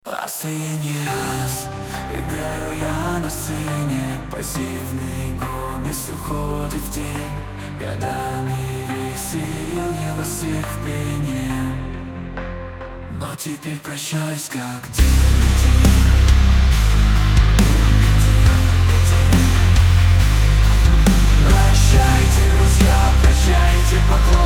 Последний раз играю я на сцене. Пассивный гомес уходит в тень. Годами весел я во всех плене. Но теперь прощаюсь как день. Прощайте, друзья, прощайте, поклонники.